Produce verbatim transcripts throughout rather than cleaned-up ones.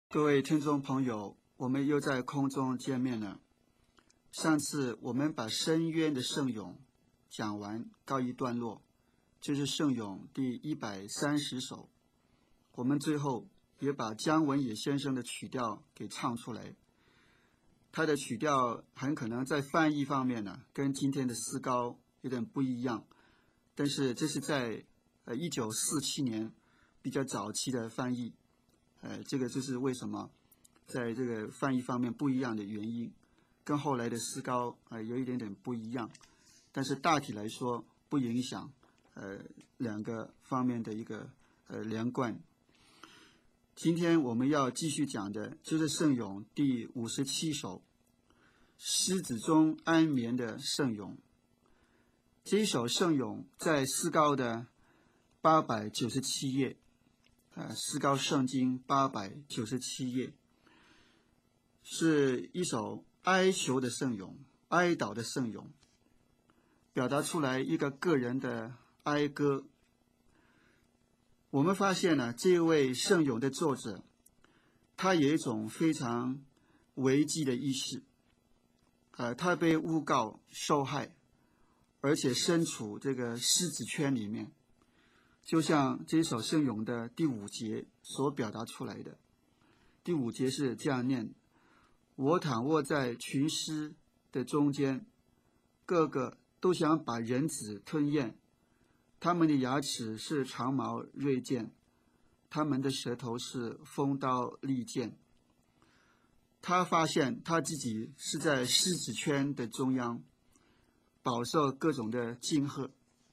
各位听众朋友，我们又在空中见面了。上次我们把深渊的圣咏讲完，告一段落，就是圣咏第一百三十首。我们最后也把姜文也先生的曲调给唱出来。他的曲调很可能在翻译方面呢，跟今天的思高有点不一样，但是这是在呃一九四七年比较早期的翻译。呃，这个就是为什么在这个翻译方面不一样的原因，跟后来的思高啊、呃、有一点点不一样，但是大体来说不影响呃两个方面的一个呃连贯。今天我们要继续讲的就是圣咏第五十七首，狮子中安眠的圣咏。这一首圣咏在思高的八百九十七页。呃，思高圣经八百九十七页，是一首哀求的圣咏，哀悼的圣咏，表达出来一个个人的哀歌。我们发现呢，这位圣咏的作者，他有一种非常危机的意识。呃，他被诬告受害，而且身处这个狮子圈里面。就像这首圣咏的第五节所表达出来的，第五节是这样念：我躺卧在群狮的中间，个个都想把人子吞咽，他们的牙齿是长矛锐剑，他们的舌头是锋刀利剑。他发现他自己是在狮子圈的中央，饱受各种的惊吓。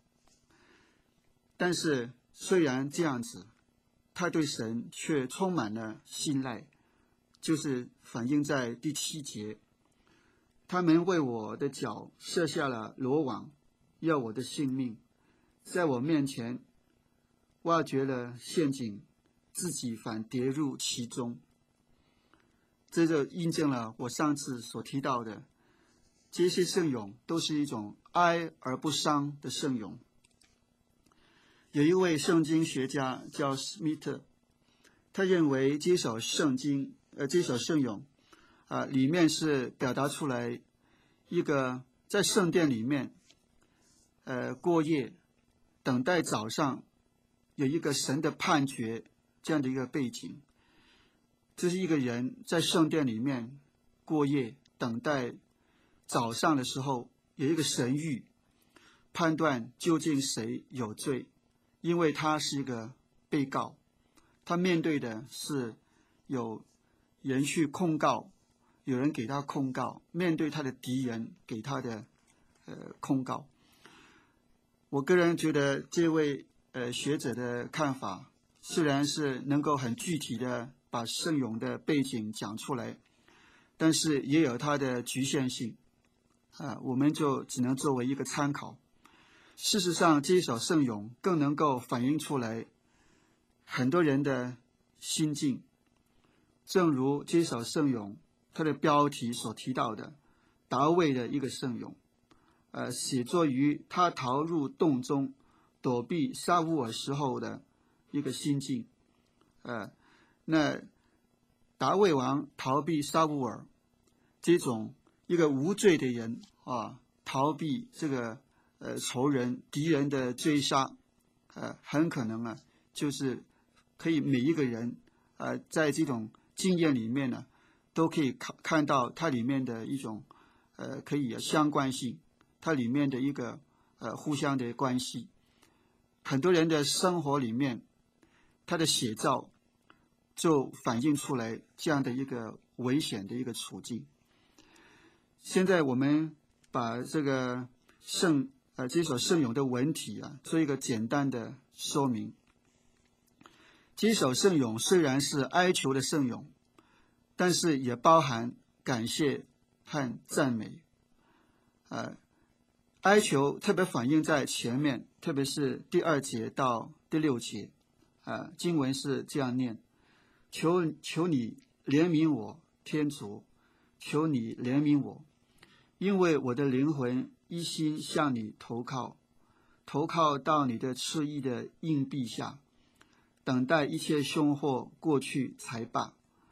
但是虽然这样子，他对神却充满了信赖，就是反映在第七节：他们为我的脚设下了罗网，要我的性命，在我面前挖掘了陷阱，自己反跌入其中。这就印证了我上次所提到的，这些圣咏都是一种哀而不伤的圣咏。有一位圣经学家叫史密特，他认为这首圣经，呃，这首圣咏，啊、呃，里面是表达出来一个在圣殿里面，呃，过夜，等待早上有一个神的判决这样的一个背景。这是一个人在圣殿里面过夜，等待早上的时候有一个神谕，判断究竟谁有罪。因为他是一个被告，他面对的是有人去控告，有人给他控告，面对他的敌人给他的呃控告。我个人觉得这位呃学者的看法，虽然是能够很具体的把圣咏的背景讲出来，但是也有它的局限性啊、呃，我们就只能作为一个参考。事实上，这一首圣咏更能够反映出来很多人的心境。正如这一首圣咏，它的标题所提到的，达味的一个圣咏，呃，写作于他逃入洞中躲避沙乌尔时候的一个心境。呃，那达味王逃避沙乌尔，这种一个无罪的人啊，逃避这个。呃，仇人、敌人的追杀，呃，很可能啊，就是可以每一个人，呃，在这种经验里面呢，都可以看看到它里面的一种，呃，可以相关性，它里面的一个呃互相的关系。很多人的生活里面，它的写照就反映出来这样的一个危险的一个处境。现在我们把这个圣。呃，这首圣咏的文体啊，做一个简单的说明。这首圣咏虽然是哀求的圣咏，但是也包含感谢和赞美。呃，哀求特别反映在前面，特别是第二节到第六节。呃，经文是这样念：求求你怜悯我，天主，求你怜悯我，因为我的灵魂一心向你投靠，投靠到你的翅翼的硬币下，等待一切凶祸过去才罢。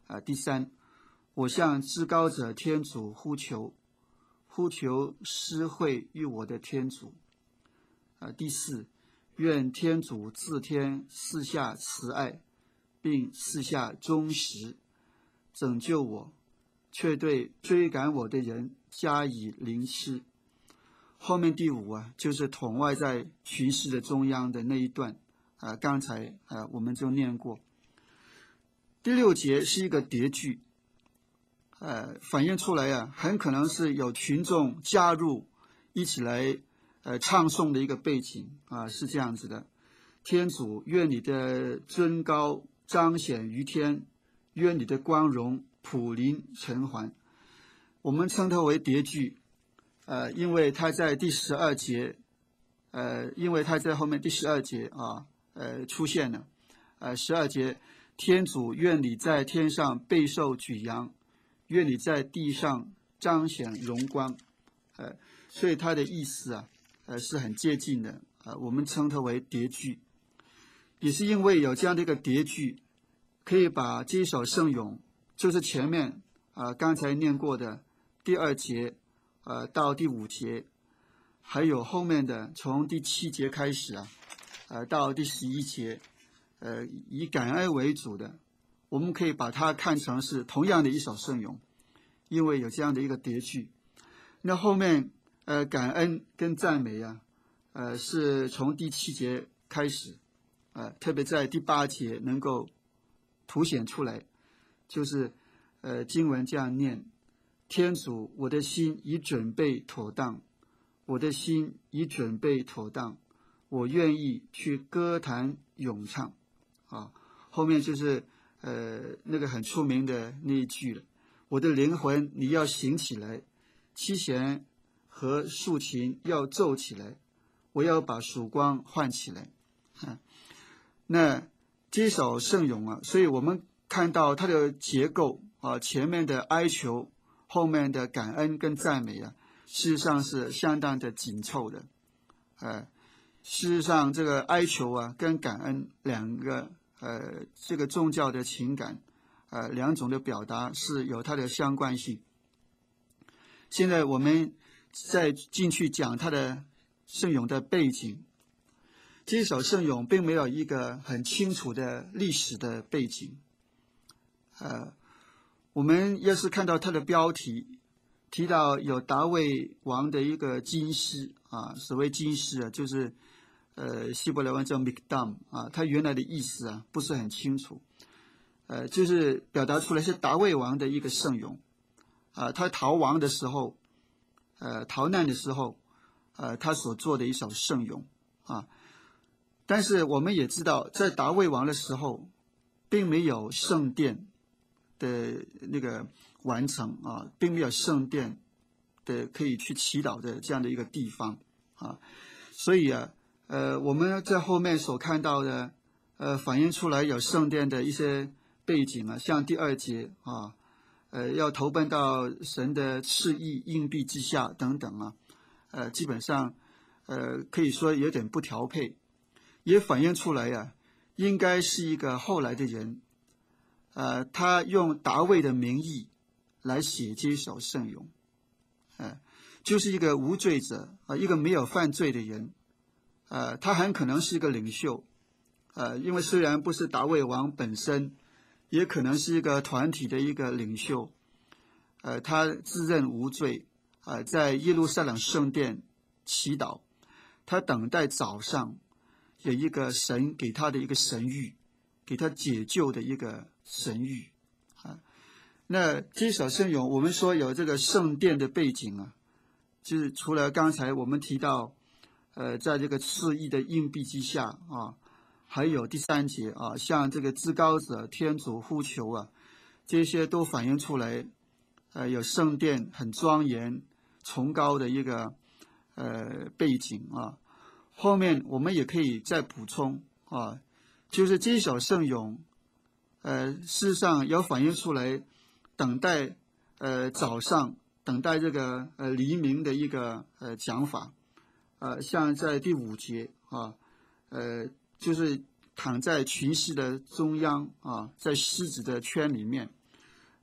啊，第三，我向至高者天主呼求，呼求施惠于我的天主。啊，第四，愿天主自天赐下慈爱，并赐下忠实，拯救我，却对追赶我的人加以凌迟。后面第五啊，就是统外在群事的中央的那一段啊，刚才啊我们就念过。第六节是一个叠句，呃，反映出来啊，很可能是有群众加入一起来呃唱诵的一个背景啊，是这样子的：天主，愿你的尊高彰显于天，愿你的光荣普临尘寰。我们称它为叠句。呃，因为他在第十二节，呃，因为他在后面第十二节啊，呃，出现了，呃，十二节，天主愿你在天上备受举扬，愿你在地上彰显荣光，呃，所以它的意思啊，呃，是很接近的，啊、呃，我们称它为叠句，也是因为有这样的一个叠句，可以把这一首圣咏，就是前面啊、呃、刚才念过的第二节。呃，到第五节，还有后面的从第七节开始啊，呃，到第十一节，呃，以感恩为主的，我们可以把它看成是同样的一首圣咏，因为有这样的一个叠句。那后面呃，感恩跟赞美啊，呃，是从第七节开始，呃，特别在第八节能够凸显出来，就是呃，经文这样念。天主，我的心已准备妥当，我的心已准备妥当，我愿意去歌坛咏唱。啊，后面就是呃那个很出名的那一句了：我的灵魂你要醒起来，七弦和竖琴要奏起来，我要把曙光唤起来。啊，那这首圣咏啊，所以我们看到它的结构啊，前面的哀求。后面的感恩跟赞美啊，事实上是相当的紧凑的，呃，事实上这个哀求啊跟感恩两个呃这个宗教的情感，呃两种的表达是有它的相关性。现在我们再进去讲它的圣咏的背景，这首圣咏并没有一个很清楚的历史的背景，呃。我们要是看到它的标题，提到有达味王的一个金狮啊，所谓金狮啊，就是呃希伯来文叫 mikdam 啊，它原来的意思啊不是很清楚，呃，就是表达出来是达味王的一个圣咏啊，他逃亡的时候，呃，逃难的时候，呃，他所做的一首圣咏啊。但是我们也知道，在达味王的时候，并没有圣殿的那个完成啊，并没有圣殿的可以去祈祷的这样的一个地方啊，所以啊，呃，我们在后面所看到的，呃，反映出来有圣殿的一些背景啊，像第二节啊，呃，要投奔到神的赐意硬币之下等等啊，呃，基本上，呃，可以说有点不调配，也反映出来呀、啊，应该是一个后来的人。呃，他用达味的名义来写这首圣咏，呃，就是一个无罪者啊、呃，一个没有犯罪的人，呃，他很可能是一个领袖，呃，因为虽然不是达味王本身，也可能是一个团体的一个领袖，呃，他自认无罪，呃，在耶路撒冷圣殿祈祷，他等待早上有一个神给他的一个神谕，给他解救的一个神谕啊。那这首圣咏，我们说有这个圣殿的背景啊，就是除了刚才我们提到，呃，在这个赐意的硬币之下啊，还有第三节啊，向这个至高者天主呼求啊，这些都反映出来，呃，有圣殿很庄严、崇高的一个呃背景啊。后面我们也可以再补充啊，就是这首圣咏。呃，事实上要反映出来，等待呃早上，等待这个呃黎明的一个呃讲法，呃，像在第五节啊，呃，就是躺在群狮的中央啊，在狮子的圈里面，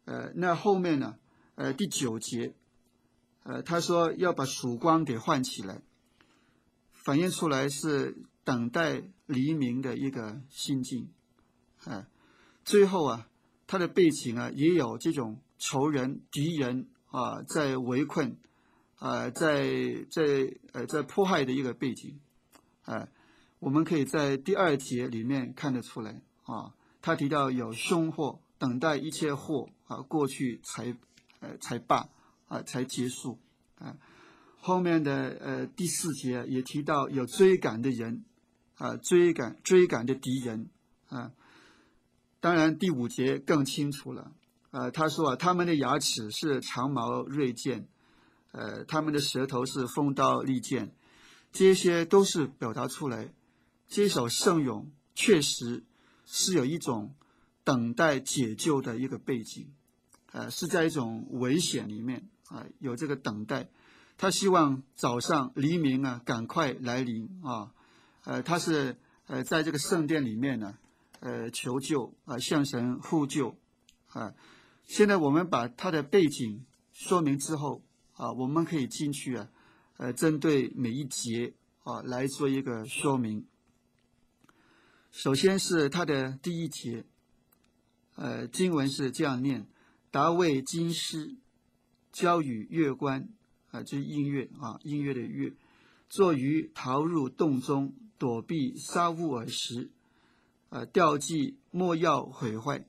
呃，那后面呢，呃，第九节，呃，他说要把曙光给唤起来，反映出来是等待黎明的一个心境，啊、呃，最后啊，他的背景啊，也有这种仇人、敌人啊，在围困，啊，在在呃在迫害的一个背景，啊、呃，我们可以在第二节里面看得出来啊，他提到有凶祸，等待一切祸啊过去才呃才罢啊才结束啊。后面的呃第四节也提到有追赶的人啊，追赶追赶的敌人啊。当然第五节更清楚了，呃，他说啊，他们的牙齿是长矛锐剑，呃，他们的舌头是锋刀利剑，这些都是表达出来，这首圣咏确实是有一种等待解救的一个背景，呃，是在一种危险里面啊、呃，有这个等待。他希望早上黎明啊赶快来临啊，呃，他是呃在这个圣殿里面呢，呃求救啊、呃，向神呼救啊、呃。现在我们把他的背景说明之后啊、呃，我们可以进去啊，呃，针对每一节啊来做一个说明。首先是他的第一节，呃，经文是这样念：达味金狮，交与乐官。啊，就是音乐啊，音乐的乐，坐于逃入洞中，躲避沙乌尔时，呃，吊祭莫要毁坏。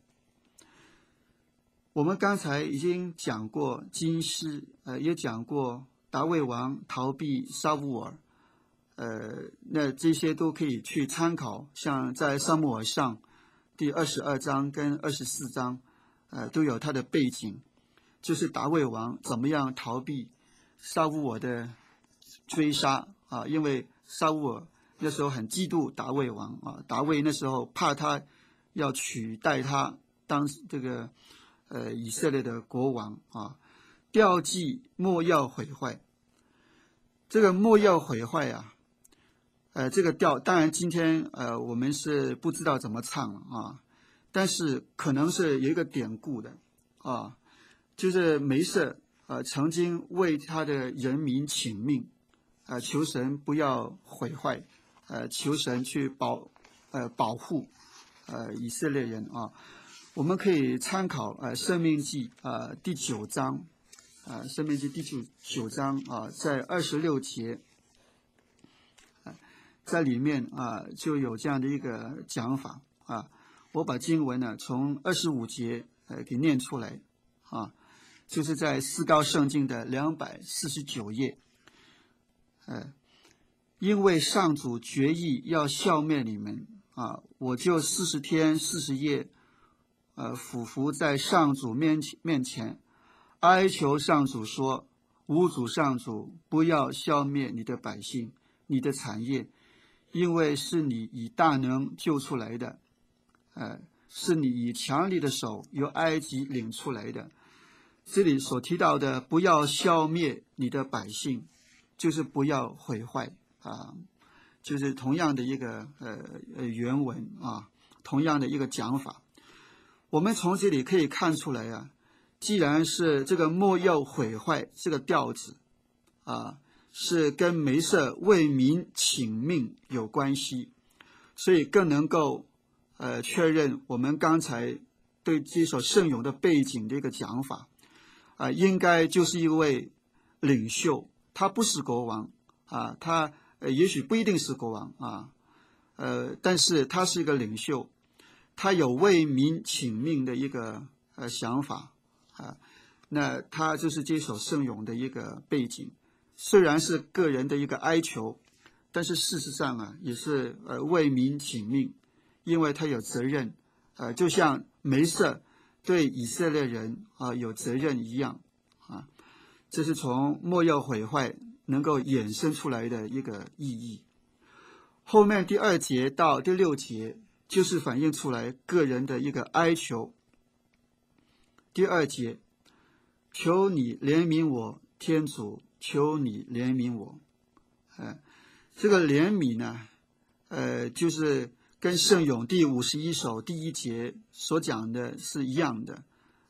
我们刚才已经讲过金狮，呃，也讲过达味王逃避沙乌尔，呃，那这些都可以去参考，像在撒母耳上第二十二章跟二十四章，呃，都有它的背景，就是达味王怎么样逃避沙乌尔的追杀啊，因为沙乌尔那时候很嫉妒达味王啊，达味那时候怕他要取代他当这个呃以色列的国王啊，吊祭莫要毁坏。这个莫要毁坏啊，呃，这个调当然今天呃我们是不知道怎么唱了啊，但是可能是有一个典故的啊，就是梅瑟。呃，曾经为他的人民请命，呃，求神不要毁坏，呃，求神去保，呃，保护，呃，以色列人啊。我们可以参考呃《申命记》啊、呃、第九章，啊、呃《申命记》第九九章啊、呃，在二十六节，啊、呃，在里面啊、呃、就有这样的一个讲法啊。我把经文呢从二十五节呃给念出来啊。就是在思高圣经的两百四十九页，呃，因为上主决意要消灭你们啊，我就四十天四十夜，呃，俯伏在上主面面前，哀求上主说：吾主上主，不要消灭你的百姓，你的产业，因为是你以大能救出来的，呃，是你以强力的手由埃及领出来的。这里所提到的不要消灭你的百姓，就是不要毁坏啊，就是同样的一个呃呃原文啊，同样的一个讲法。我们从这里可以看出来啊，既然是这个莫要毁坏这个调子啊，是跟梅瑟为民请命有关系，所以更能够呃确认我们刚才对这首圣咏的背景的一个讲法。啊，应该就是一位领袖，他不是国王啊，他呃也许不一定是国王啊，呃，但是他是一个领袖，他有为民请命的一个呃想法啊，那他就是这首圣咏的一个背景，虽然是个人的一个哀求，但是事实上啊，也是呃为民请命，因为他有责任，呃，就像梅瑟对以色列人啊有责任一样啊，这是从莫要毁坏能够衍生出来的一个意义。后面第二节到第六节就是反映出来个人的一个哀求。第二节，求你怜悯我，天主，求你怜悯我。呃，这个怜悯呢，呃，就是跟圣咏第五十一首第一节所讲的是一样的，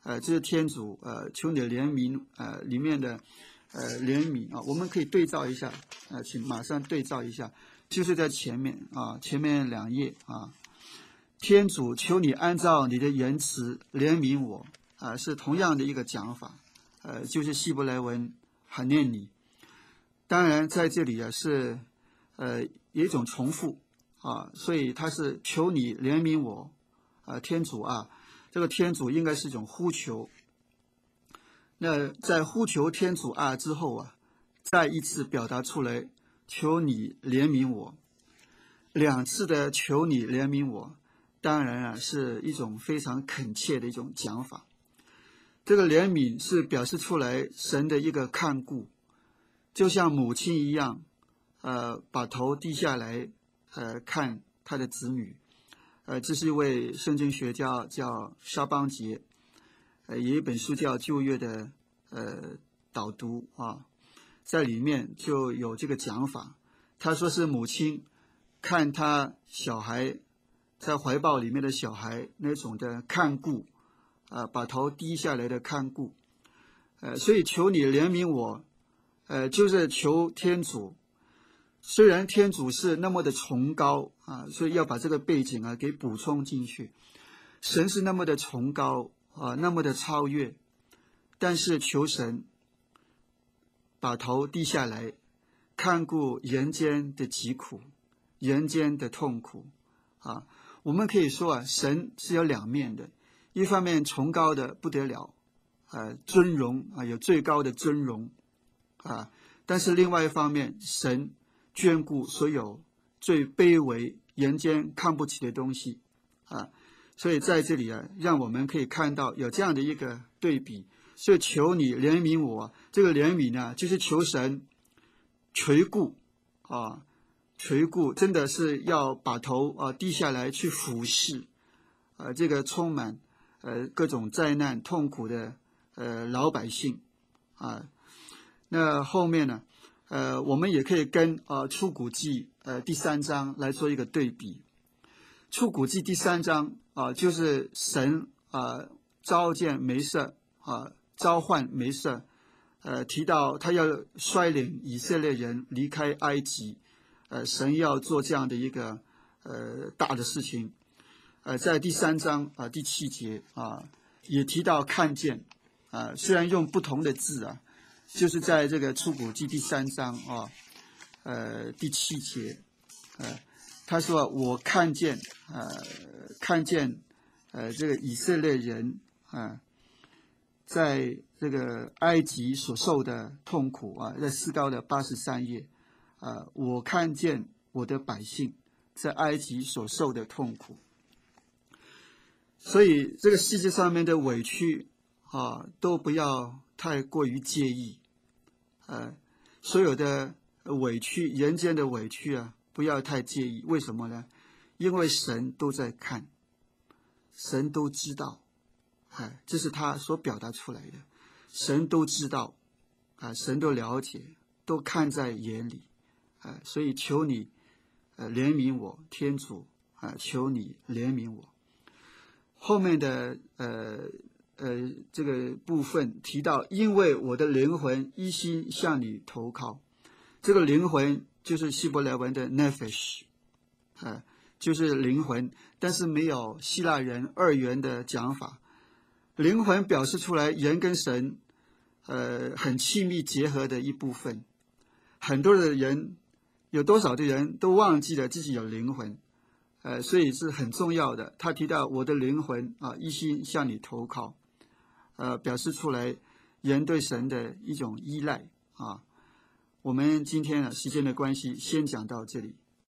呃，这是天主呃求你的怜悯呃里面的呃怜悯啊，我们可以对照一下，呃，请马上对照一下，就是在前面啊，前面两页啊，天主求你按照你的言辞怜悯我啊，是同样的一个讲法，呃，就是希伯来文哈念你。当然在这里啊是呃有一种重复啊，所以他是求你怜悯我啊，天主啊，这个天主应该是一种呼求。那在呼求天主啊之后啊，再一次表达出来求你怜悯我，两次的求你怜悯我，当然啊是一种非常恳切的一种讲法。这个怜悯是表示出来神的一个看顾，就像母亲一样，呃，把头低下来，呃，看他的子女。呃，这是一位圣经学家叫沙邦杰，呃，有一本书叫《旧约的呃导读》啊，在里面就有这个讲法。他说是母亲看他小孩在怀抱里面的小孩那种的看顾，呃，把头低下来的看顾。呃，所以求你怜悯我。呃，就是求天主，虽然天主是那么的崇高啊，所以要把这个背景啊给补充进去。神是那么的崇高啊，那么的超越，但是求神把头低下来，看顾人间的疾苦，人间的痛苦啊。我们可以说啊，神是有两面的，一方面崇高的不得了，呃，尊荣啊，有最高的尊荣。啊，但是另外一方面，神眷顾所有最卑微、人间看不起的东西啊，所以在这里啊，让我们可以看到有这样的一个对比。所以求你怜悯我，这个怜悯呢，就是求神垂顾啊，垂顾，真的是要把头啊低下来去俯视啊，这个充满呃各种灾难痛苦的呃老百姓啊。那后面呢，呃，我们也可以跟呃出谷记呃第三章来做一个对比。出谷记第三章啊、呃，就是神啊、呃、召见梅瑟啊，召唤梅瑟，呃，提到他要率领以色列人离开埃及，呃，神要做这样的一个呃大的事情。呃，在第三章啊、呃、第七节啊、呃，也提到看见啊、呃，虽然用不同的字啊。就是在这个出谷记第三章啊，呃，第七节，呃，他说我看见，呃，看见，呃，这个以色列人啊，在这个埃及所受的痛苦啊，在诗高的八十三页，啊，我看见我的百姓在埃及所受的痛苦，所以这个世界上面的委屈啊，都不要太过于介意。呃，所有的委屈，人间的委屈啊，不要太介意。为什么呢？因为神都在看，神都知道，哎、呃，这是他所表达出来的。神都知道，啊、呃，神都了解，都看在眼里，啊、呃，所以求你，呃，怜悯我，天主啊、呃，求你怜悯我。后面的呃。呃，这个部分提到，因为我的灵魂一心向你投靠，这个灵魂就是希伯来文的 nefesh， 啊、呃，就是灵魂，但是没有希腊人二元的讲法。灵魂表示出来人跟神，呃，很亲密结合的一部分。很多的人，有多少的人都忘记了自己有灵魂，呃，所以是很重要的。他提到我的灵魂啊，一心向你投靠。呃，表示出来人对神的一种依赖啊。我们今天呢，时间的关系，先讲到这里。